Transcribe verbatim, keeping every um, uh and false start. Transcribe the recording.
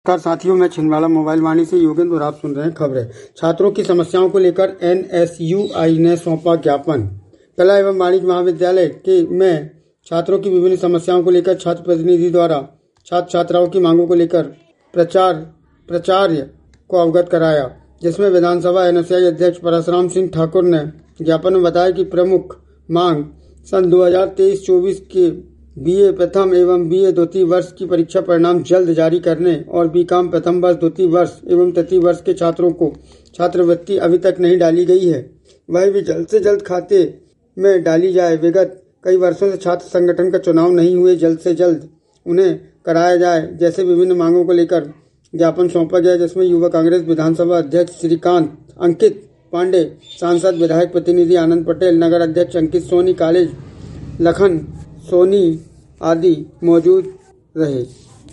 नमस्कार साथियों, मैं छिंदवाड़ा मोबाइल वाणी से योगेंद्र और आप सुन रहे हैं खबरें। छात्रों की समस्याओं को लेकर एन एस यू आई ने सौंपा ज्ञापन। कला एवं वाणिज्य महाविद्यालय के में छात्रों की विभिन्न समस्याओं को लेकर छात्र प्रतिनिधि द्वारा छात्र छात्राओं की मांगों को लेकर प्रचार प्राचार्य को अवगत कराया, जिसमें विधानसभा एन एस यू आई अध्यक्ष परसराम सिंह ठाकुर ने ज्ञापन में बताया कि प्रमुख मांग सन दो हजार तेईस चौबीस के बीए प्रथम एवं बीए द्वितीय वर्ष की परीक्षा परिणाम जल्द जारी करने और बीकॉम प्रथम वर्ष द्वितीय वर्ष एवं तृतीय वर्ष के छात्रों को छात्रवृत्ति अभी तक नहीं डाली गई है, वह भी जल्द से जल्द खाते में डाली जाए। विगत कई वर्षों से छात्र संगठन का चुनाव नहीं हुए, जल्द से जल्द उन्हें कराया जाए, जैसे विभिन्न मांगों को लेकर ज्ञापन सौंपा गया, जिसमें युवा कांग्रेस विधानसभा अध्यक्ष श्रीकांत अंकित पांडे, सांसद विधायक प्रतिनिधि आनंद पटेल, नगर अध्यक्ष अंकित सोनी, कॉलेज लखन सोनी आदि मौजूद रहे।